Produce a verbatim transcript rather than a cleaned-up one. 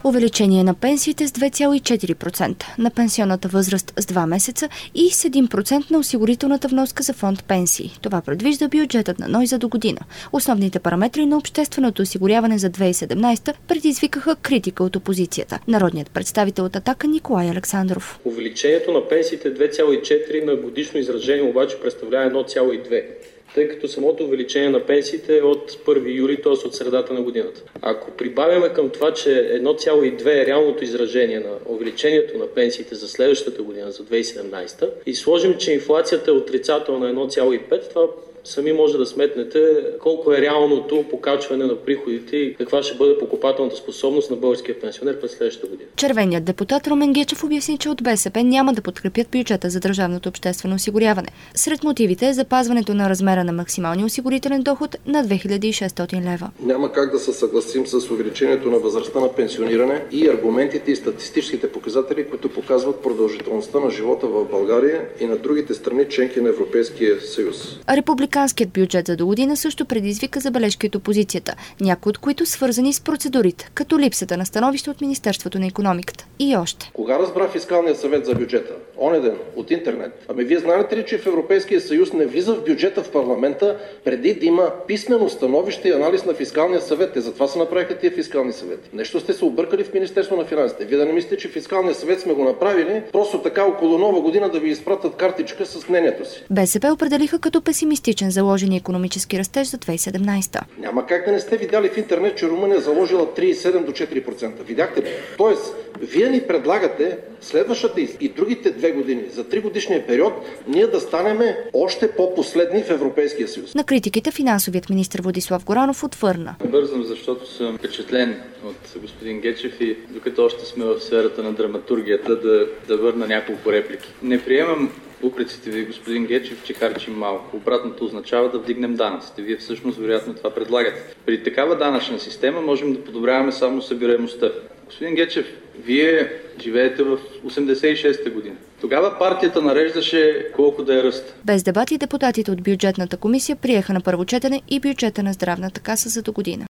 Увеличение на пенсиите с две цяло и четири процента, на пенсионната възраст с два месеца и с един процент на осигурителната вноска за фонд пенсии. Това предвижда бюджетът на НОИ за до година. Основните параметри на общественото осигуряване за две хиляди и седемнадесета предизвикаха критика от опозицията. Народният представител от Атака Николай Александров. Увеличението на пенсиите две цяло и четири на годишно изражение обаче представлява едно цяло и две. Тъй като самото увеличение на пенсиите е от първи юли, т.е. от средата на годината. Ако прибавяме към това, че едно цяло и две е реалното изражение на увеличението на пенсиите за следващата година, за две хиляди и седемнадесета, и сложим, че инфлацията е отрицателна едно цяло и пет, това сами може да сметнете колко е реалното покачване на приходите и каква ще бъде покупателната способност на българския пенсионер през следващата година. Червеният депутат Румен Гечев обясни, че от БСП няма да подкрепят бюджета за държавното обществено осигуряване. Сред мотивите е запазването на размера на максималния осигурителен доход на две хиляди и шестстотин лева. Няма как да се съгласим с увеличението на възрастта на пенсиониране и аргументите и статистическите показатели, които показват продължителността на живота в България и на другите страни, членки на Европейския съюз. Републиканският бюджет за до година също предизвика забележки от опозицията, някои от които свързани с процедурите, като липсата на становище от Министерството на икономиката. И още. Кога разбра Фискалния съвет за бюджета? Оня ден, от интернет. Ами вие знаете ли, че в Европейския съюз не влиза в бюджета в парламента преди да има писмено становище и анализ на Фискалния съвет? Те затова се направиха тия фискални съвети. Нещо сте се объркали в Министерство на финансите. Вие да не мислите, че Фискалния съвет сме го направили просто така около нова година да ви изпратят картичка с мнението си. БСП определиха като песимистичен заложения икономически растеж за две хиляди и седемнадесета. Няма как да не сте видяли в интернет, че Румъния е заложила три цяло и седем до четири процента. Видяхте ли? Тоест, вие ни предлагате следващата и другите две години, за три годишния период, ние да станем още по-последни в Европейския съюз. На критиките финансовият министр Владислав Горанов отвърна. Бързам, защото съм впечатлен от господин Гечев и докато още сме в сферата на драматургията, да, да върна няколко реплики. Не приемам упреците ви, господин Гечев, че харчим малко. Обратното означава да вдигнем данъците. Вие всъщност вероятно това предлагате. При такава данъчна система можем да подобряваме само събираемостта. Господин Гечев, вие живеете в осемдесет и шеста година. Тогава партията нареждаше колко да е ръст. Без дебати депутатите от бюджетната комисия приеха на първо четене и бюджета на Здравната каса за до година.